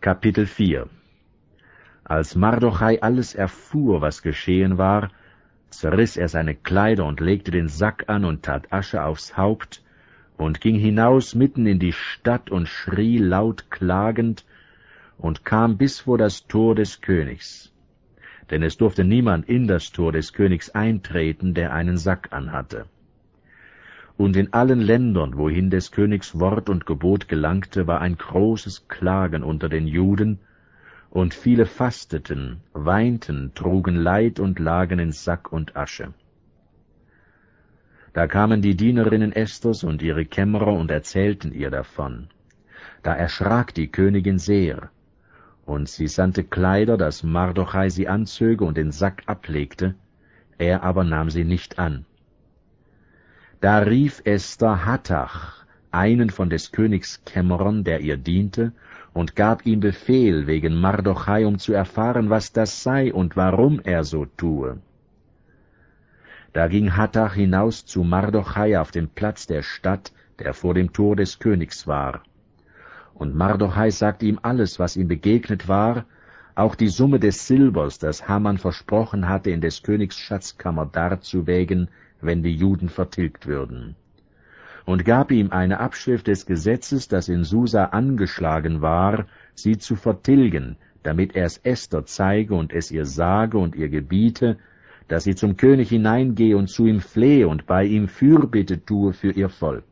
Kapitel 4. Als Mardochai alles erfuhr, was geschehen war, zerriss er seine Kleider und legte den Sack an und tat Asche aufs Haupt und ging hinaus mitten in die Stadt und schrie laut klagend und kam bis vor das Tor des Königs. Denn es durfte niemand in das Tor des Königs eintreten, der einen Sack anhatte. Und in allen Ländern, wohin des Königs Wort und Gebot gelangte, war ein großes Klagen unter den Juden, und viele fasteten, weinten, trugen Leid und lagen in Sack und Asche. Da kamen die Dienerinnen Esthers und ihre Kämmerer und erzählten ihr davon. Da erschrak die Königin sehr, und sie sandte Kleider, dass Mardochai sie anzöge und den Sack ablegte, er aber nahm sie nicht an. Da rief Esther Hattach, einen von des Königs Kämmerern, der ihr diente, und gab ihm Befehl wegen Mardochai, um zu erfahren, was das sei und warum er so tue. Da ging Hattach hinaus zu Mardochai auf den Platz der Stadt, der vor dem Tor des Königs war. Und Mardochai sagte ihm alles, was ihm begegnet war, auch die Summe des Silbers, das Haman versprochen hatte, in des Königs Schatzkammer darzuwägen, wenn die Juden vertilgt würden. Und gab ihm eine Abschrift des Gesetzes, das in Susa angeschlagen war, sie zu vertilgen, damit er es Esther zeige und es ihr sage und ihr gebiete, dass sie zum König hineingehe und zu ihm flehe und bei ihm Fürbitte tue für ihr Volk.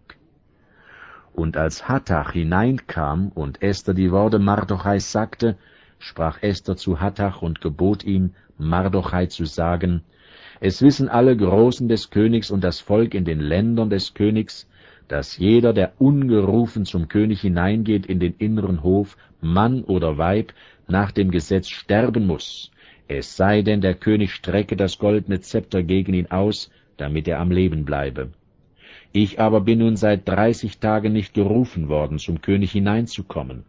Und als Hattach hineinkam und Esther die Worte Mardochais sagte, sprach Esther zu Hattach und gebot ihm, Mardochai zu sagen, es wissen alle Großen des Königs und das Volk in den Ländern des Königs, dass jeder, der ungerufen zum König hineingeht in den inneren Hof, Mann oder Weib, nach dem Gesetz sterben muß, es sei denn, der König strecke das goldene Zepter gegen ihn aus, damit er am Leben bleibe. Ich aber bin nun seit 30 Tagen nicht gerufen worden, zum König hineinzukommen.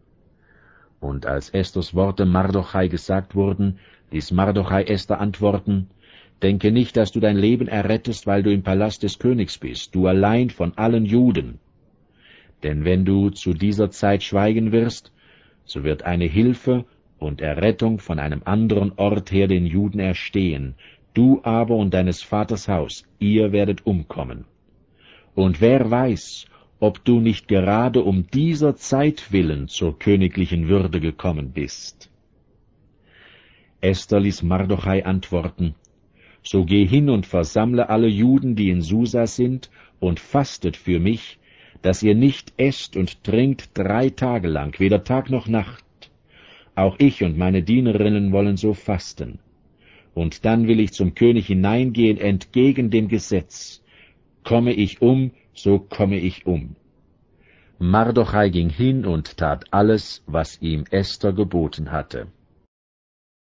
Und als Esthers Worte Mardochai gesagt wurden, ließ Mardochai Esther antworten, denke nicht, dass du dein Leben errettest, weil du im Palast des Königs bist, du allein von allen Juden. Denn wenn du zu dieser Zeit schweigen wirst, so wird eine Hilfe und Errettung von einem anderen Ort her den Juden erstehen, du aber und deines Vaters Haus, ihr werdet umkommen. Und wer weiß, ob du nicht gerade um dieser Zeit willen zur königlichen Würde gekommen bist. Esther ließ Mardochai antworten, so geh hin und versammle alle Juden, die in Susa sind, und fastet für mich, dass ihr nicht esst und trinkt 3 Tage lang, weder Tag noch Nacht. Auch ich und meine Dienerinnen wollen so fasten. Und dann will ich zum König hineingehen entgegen dem Gesetz. Komme ich um, so komme ich um. Mardochai ging hin und tat alles, was ihm Esther geboten hatte.